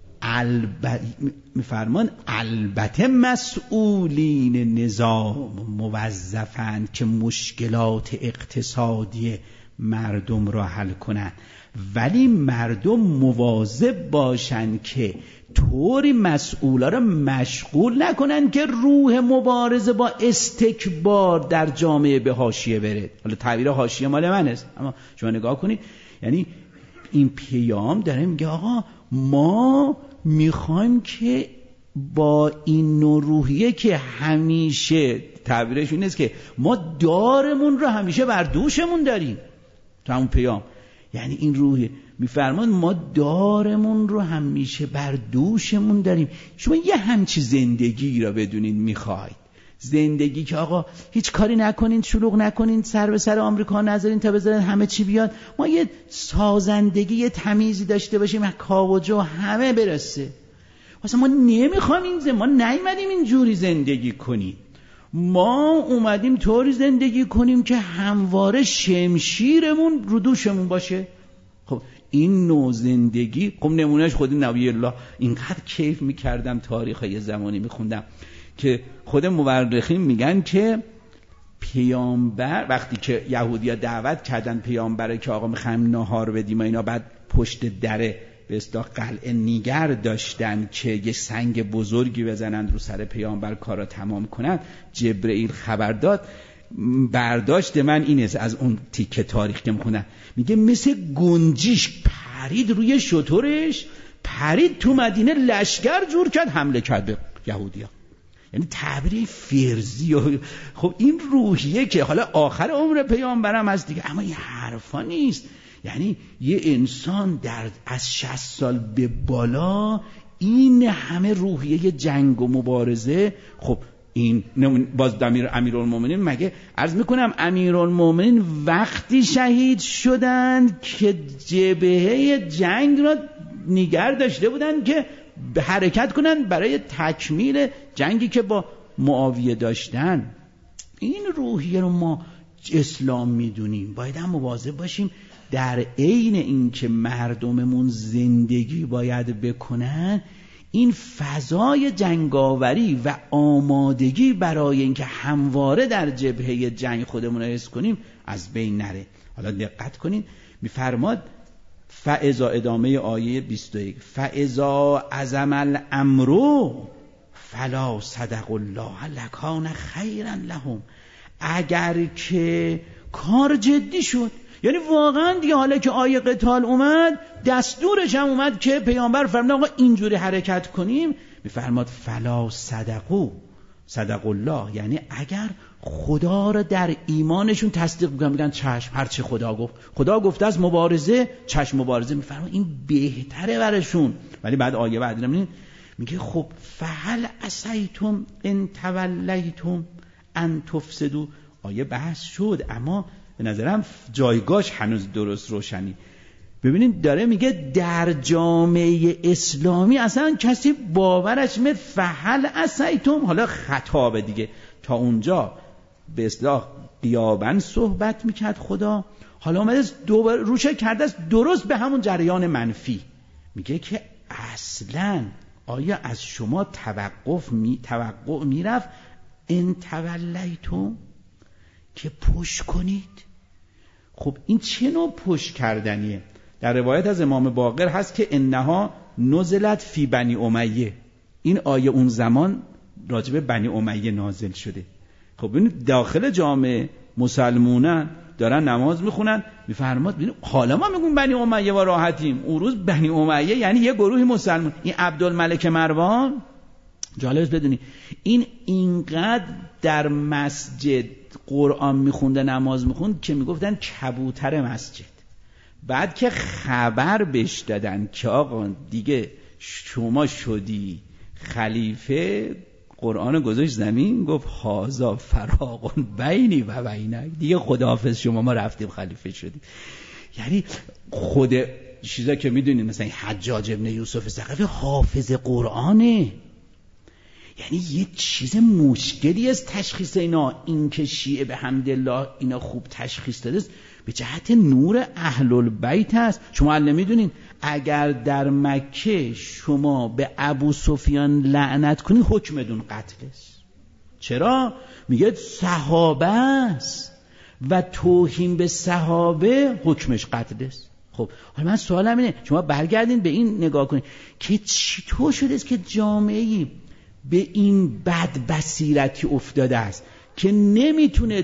البته مسئولین نظام موظفن که مشکلات اقتصادی مردم را حل کنن، ولی مردم مواظب باشن که طوری مسئولا را مشغول نکنن که روح مبارزه با استکبار در جامعه به حاشیه بره. حالا تعبیر حاشیه مال من است، اما شما نگاه کنید، یعنی این پیام داره میگه آقا ما میخوایم که با این نوع روحیه که همیشه تعبیرش این است که ما دارمون رو همیشه بر دوشمون داریم تو همون پیام، یعنی این روحیه میفرمان ما دارمون رو همیشه بر دوشمون داریم. شما یه همچی زندگی را بدونین میخواید، زندگی که آقا هیچ کاری نکنین، شلوغ نکنین، سر به سر آمریکا نذارین تا بذارین همه چی بیاد، ما یه سازندگی، یه تمیزی داشته باشیم، کاوجو همه برسه. واسه ما نمیخوام ما نیومدیم اینجوری زندگی کنیم، ما اومدیم طوری زندگی کنیم که همواره شمشیرمون رو دوشمون باشه. خب این نوع زندگی، خب نمونهش خود نبی الله. اینقدر کیف میکردم تاریخ یه زمانی میخوندم که خود مورخین میگن که پیامبر وقتی که یهودی‌ها دعوت کردن پیامبره که آقا میخوایم ناهار بدیم و اینا، بعد پشت در به اصطلاح قلعه نیگر داشتن که یه سنگ بزرگی بزنن رو سر پیامبر کارا تمام کنن، جبرئیل خبر داد. برداشت من اینه از اون تیکه تاریخ که میخونن، میگه مثل گنجیش پرید روی شترش، پرید تو مدینه، لشکر جور کرد، حمله کرد به یهودی‌ها. یعنی تعبیر فرضی. خب این روحیه که حالا آخر عمر پیامبرم هست دیگه، اما این حرفا نیست. یعنی یه انسان از 60 سال به بالا این همه روحیه جنگ و مبارزه. خب این باز امیرالمومنین، مگه عرض میکنم امیرالمومنین وقتی شهید شدند که جبهه جنگ را نگر داشته بودند که حرکت کنن برای تکمیل جنگی که با معاویه داشتن. این روحیه رو ما اسلام میدونیم، باید هم مواظب باشیم در عین این که مردممون زندگی باید بکنن، این فضای جنگاوری و آمادگی برای اینکه همواره در جبهه جنگ خودمون رو حس کنیم از بین نره. حالا دقت کنین میفرماد فاذا، ادامه آیه 21، فاذا عزم الامر فلا صدق الله لکان خیرا لهم. اگر که کار جدی شد، یعنی واقعا دیگه حالا که آیه قتال اومد، دستورش هم اومد که پیامبر فرمود آقا اینجوری حرکت کنیم، میفرماد فلا صدق الله، یعنی اگر خدا را در ایمانشون تصدیق بگن چشم، هرچی خدا گفته از مبارزه، چشم مبارزه، میفرماد این بهتره برشون. ولی بعد آیه بعدی میگه خب فهل عصیتم ان تولیتم ان تفسدوا. آیه بحث شد اما به نظرم جایگاهش هنوز درست روشنی. ببینید داره میگه در جامعه اسلامی اصلا کسی باورش میاد فهل عصیتم، حالا خطابه دیگه، تا اونجا به اصطلاح غیاباً صحبت میکرد خدا، حالا اومده دوباره روش کرده است درست به همون جریان منفی. میگه که اصلا آیا از شما توقع میرفت ان تولیتم که پشت کنید؟ خب این چه نوع پشت کردنیه؟ در روایت از امام باقر هست که انها نزلت فی بنی امیه، این آیه اون زمان راجب بنی امیه نازل شده. خب این داخل جامعه مسلمونن دارن نماز میخونن، میفرماد ببین حالا ما میگیم بنی امیه و راحتیم، اون روز بنی امیه یعنی یه گروهی مسلمان. این عبدالملک مروان، جالب بدونی این اینقدر در مسجد قرآن میخونده، نماز میخوند که میگفتن کبوتر مسجد. بعد که خبر بهش دادن که آقا دیگه شما شدی خلیفه، قرآن گذاشت زمین، گفت هازا فراق بینی و بینک، دیگه خداحافظ شما، ما رفتیم خلیفه شدیم. یعنی خود چیزا که میدونید مثلا حجاج ابن یوسف ثقفی حافظ قرآنه، یعنی یه چیز مشکلی از تشخیص اینا. این که شیعه به حمدالله اینا خوب تشخیص داده است به جهت نور اهل البیت است. شما الان میدونین اگر در مکه شما به ابو سفیان لعنت کنی حکمتون قتل است. چرا؟ میگه صحابه است و توهین به صحابه حکمش قتل است. خب حالا من سوالم اینه، شما برگردین به این نگاه کنین که چطور شده است که جامعه‌ای به این بد بصیرتی افتاده است که نمیتونه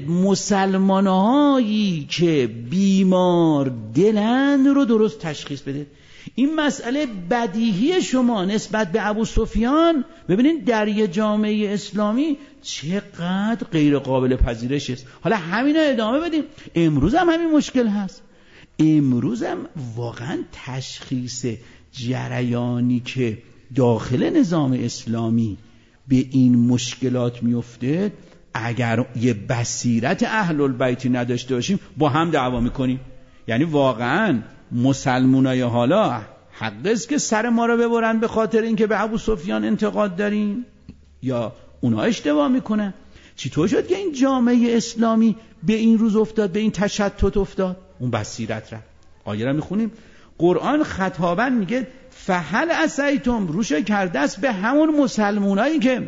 مسلمانهایی که بیمار دلند رو درست تشخیص بده. این مسئله بدیهی شما نسبت به ابو سفیان ببینید در یه جامعه اسلامی چقدر غیر قابل پذیرش است. حالا همین رو ادامه بدیم. امروز هم همین مشکل هست. امروز هم واقعا تشخیص جریانی که داخل نظام اسلامی به این مشکلات میفته، اگر یه بصیرت اهل البیتی نداشته باشیم با هم دعوا میکنیم. یعنی واقعا مسلمونای حالا حق است که سر ما رو ببرن به خاطر اینکه به ابو سفیان انتقاد داریم، یا اونا اشتباه میکنن؟ چطور شد که این جامعه اسلامی به این روز افتاد، به این تشتت افتاد؟ اون بصیرت را آیه را میخونیم، قرآن خطابا میگه فهل عصیتم، روش کرده است به همون مسلمونایی که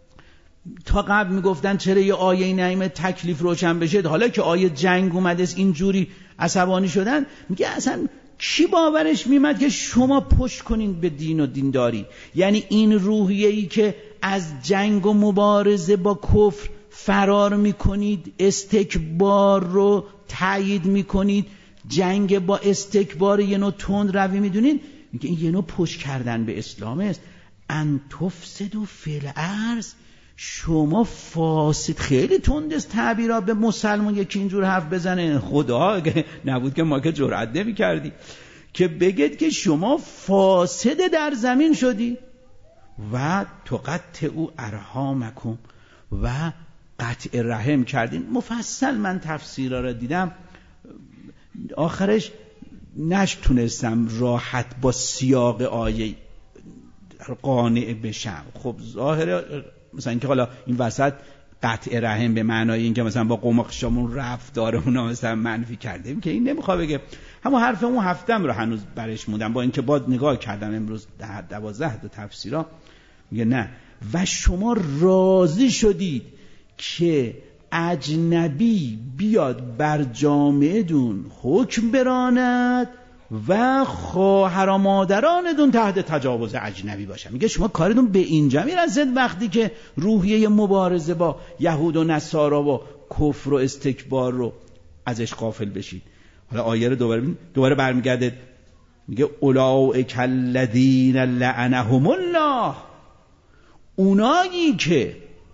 تا قبل میگفتن چرا یه آیه نعیم تکلیف روشن بشه، حالا که آیه جنگ اومده است اینجوری عصبانی شدن. میگه اصلا کی باورش میمد که شما پشت کنین به دین و دینداری؟ یعنی این روحیه‌ای که از جنگ و مبارزه با کفر فرار میکنید، استکبار رو تایید میکنید، جنگ با استکبار یه نوع تند روی میدونید، میگه این یه نوع پشت کردن به اسلام است. ان تفسدوا فی الارض، شما فاسد. خیلی تند است تعبیرات به مسلمان یکی اینجور حرف بزنه. خدا نبود که ما که جرئت نمی‌کردی که بگید که شما فاسد در زمین شدی و تقطعوا ارحامکم و قطع رحم کردین. مفصل من تفسیرها را دیدم، آخرش نشتونستم راحت با سیاق آیه قانع بشم. خب ظاهره مثلا اینکه حالا این وسط قطع رحم به معنای اینکه مثلا با قوم خویشامون رفتارمون رو مثلا منفی کردیم، که این نمیخواد بگه. همون حرف اون هفتم رو هنوز برش موندم، با اینکه با نگاه کردم امروز 12 تا تفسیرا، میگه نه و شما راضی شدید که اجنبی بیاد بر جامعه دون حکم براند و خواهر و مادرانتون تحت تجاوز اجنبی باشن. میگه شما کارتون به اینجا میرسید وقتی که روحیه مبارزه با یهود و نصارا و کفر و استکبار رو ازش غافل بشید. حالا آیه رو دوباره برمیگرده، میگه اولئک الذین لعنهم الله، اونایی که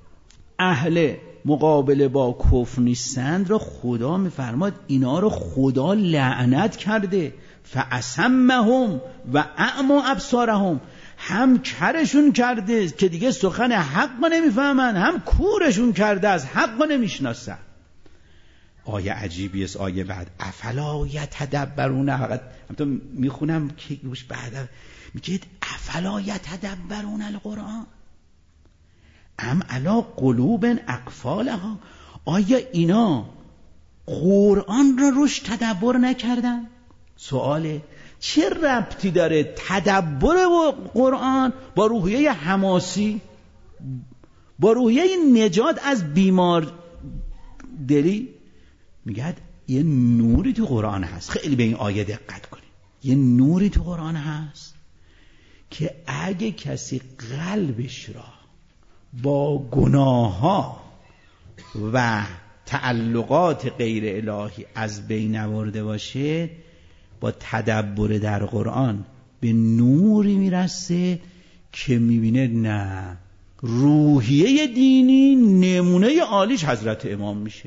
اهل مقابله با کفر نیستند رو خدا میفرماد اینا رو خدا لعنت کرده. فاصمهم و اعمی ابصارهم، هم کرشون کرده که دیگه سخن حق نمیفهمن، هم کورشون کرده از حق نمیشناسن. آیه عجیبی است. آیه بعد افلا یتدبرون، فقط همون میخونم که روش بعد میگه افلا یتدبرون القرآن ام علی قلوب اقفالها، آیا اینا قرآن رو روش تدبر نکردن؟ سواله. چه ربطی داره تدبر قرآن با روحیه حماسی، با روحیه نجات از بیمار دلی؟ میگه یه نوری تو قرآن هست، خیلی به این آیه دقت کنید، یه نوری تو قرآن هست که اگه کسی قلبش را با گناه ها و تعلقات غیر الهی از بین آورده باشه، با تدبر در قرآن به نوری میرسه که میبینه نه، روحیه دینی نمونه عالیش حضرت امام میشه.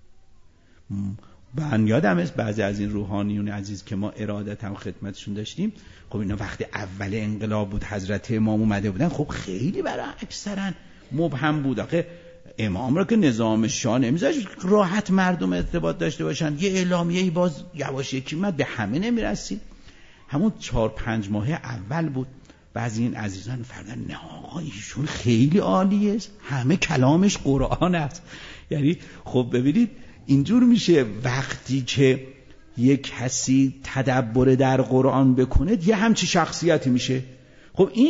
من یادم است بعضی از این روحانیون عزیز که ما ارادت هم خدمتشون داشتیم، خب اینا وقتی اول انقلاب بود حضرت امام اومده بودن، خب خیلی برای اکثرا مبهم بود. آخه امام را که نظام شاه نمیذاشت راحت مردم ارتباط داشته باشن، یه اعلامیه‌ای باز یواش یکی به همه نمیرسید. همون 4-5 ماه اول بود بعضی این عزیزان فرمودن نه آقا ایشون خیلی عالیه، همه کلامش قرآن است. یعنی خب ببینید اینجور میشه وقتی که یک کسی تدبر در قرآن بکنه یه همچی شخصیتی میشه. خب این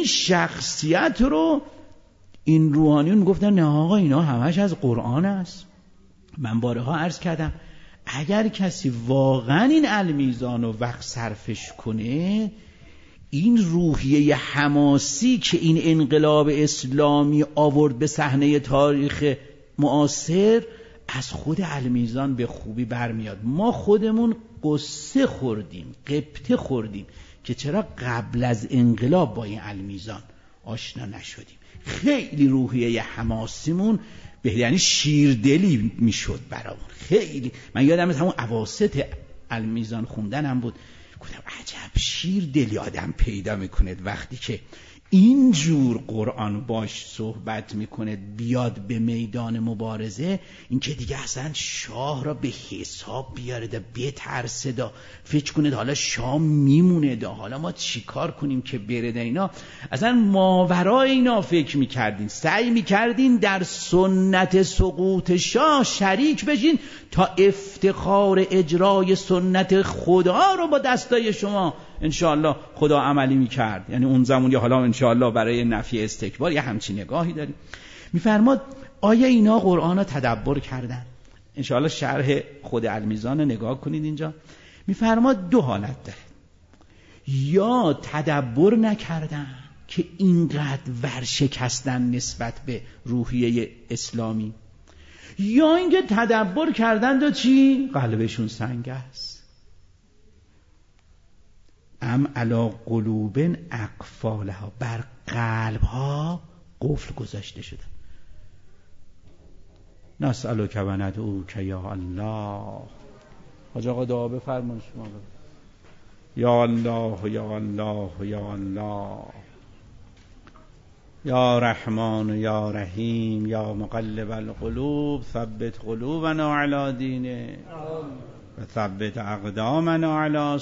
شخصیت رو این روحانیون گفتن نه آقا اینا همش از قرآن است. من بارها عرض کردم اگر کسی واقعا این المیزان رو وقت صرفش کنه، این روحیه حماسی که این انقلاب اسلامی آورد به صحنه تاریخ معاصر از خود المیزان به خوبی برمیاد. ما خودمون قصه خوردیم، قبطه خوردیم که چرا قبل از انقلاب با این المیزان آشنا نشدیم. خیلی روحیه حماسیمون یعنی شیردلی میشد برامون. خیلی من یادم همون اواسط المیزان خوندنم بود، گفتم عجب شیردلی آدم پیدا میکنه وقتی که اینجور قرآن باش صحبت میکنه بیاد به میدان مبارزه. این که دیگه اصلا شاه را به حساب بیاره دا بترسه دا فکر کنه دا حالا شاه میمونه دا حالا ما چی کار کنیم که بره دا اینا. اصلا ماورای اینا فکر میکردین، سعی میکردین در سنت سقوط شاه شریک بشین تا افتخار اجرای سنت خدا رو با دستای شما انشاءالله خدا عملی میکرد. یعنی اون زمان یا حالا انشاءالله برای نفی استکبار یه همچین نگاهی داریم. میفرماد آیا اینا قرآن رو تدبر کردن؟ انشاءالله شرح خود المیزان رو نگاه کنید. اینجا میفرماد دو حالت داره، یا تدبر نکردن که اینقدر ورشکستن نسبت به روحیه اسلامی، یا اینکه تدبر کردن و چی؟ قلبشون سنگ است. ام علی قلوب اقفالها، بر قلبها قفل گذاشته شده. نسألک و ندعوک یا الله. حاج آقا دعا بفرمایید شما. یا الله یا الله یا الله، یا رحمان یا رحیم، یا مقلب القلوب ثبت قلوبنا علی دینه و ثبت اقدامنا علی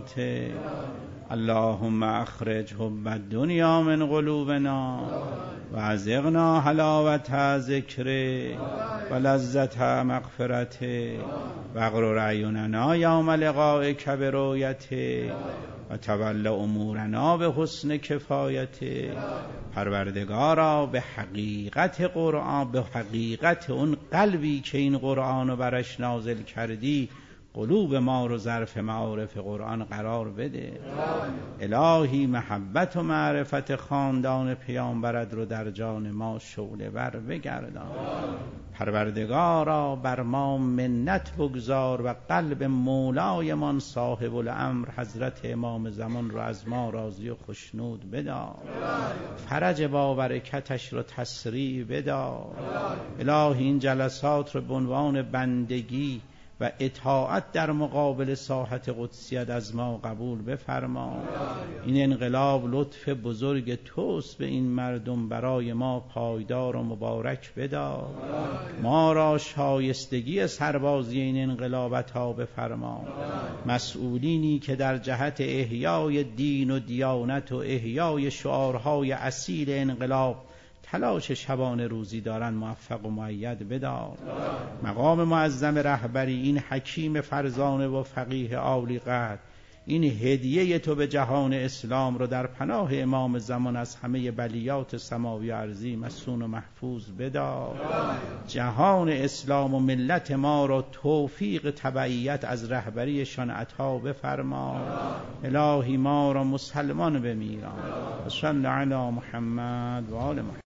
صراطه. اللهم اخرج حب الدنیا من قلوبنا و ازقنا حلاوت ذکر و لذت مغفرت و اغرر اعیننا یوم لقائک برؤیت و تول امورنا به حسن کفایت. پروردگارا به حقیقت قرآن، به حقیقت اون قلبی که این قرآن رو برش نازل کردی، قلوب ما رو ظرف معارف قرآن قرار بده. الهی محبت و معرفت خاندان پیامبرت رو در جان ما شعله ور بگردان. پروردگارا بر ما منت بگذار و قلب مولایمان صاحب الامر حضرت امام زمان رو از ما راضی و خشنود بدار. فرج با برکتش رو تسریع بدار. الهی این جلسات رو به عنوان بندگی و اطاعت در مقابل ساحت قدسیت از ما قبول بفرما. این انقلاب لطف بزرگ توست به این مردم، برای ما پایدار و مبارک بدار. ما را شایستگی سربازی این انقلاب عطا بفرما. مسئولینی که در جهت احیای دین و دیانت و احیای شعارهای اصیل انقلاب تلاش شبانه روزی دارن، موفق و مؤید بدار. مقام معظم رهبری، این حکیم فرزانه و فقیه عالی قدر، این هدیه تو به جهان اسلام رو در پناه امام زمان از همه بلیات سماوی و ارضی مصون و محفوظ بدار. جهان اسلام و ملت ما رو توفیق تبعیت از رهبریشان عطا بفرما. الهی ما را مسلمان بمیران. صلی علی محمد و آل محمد.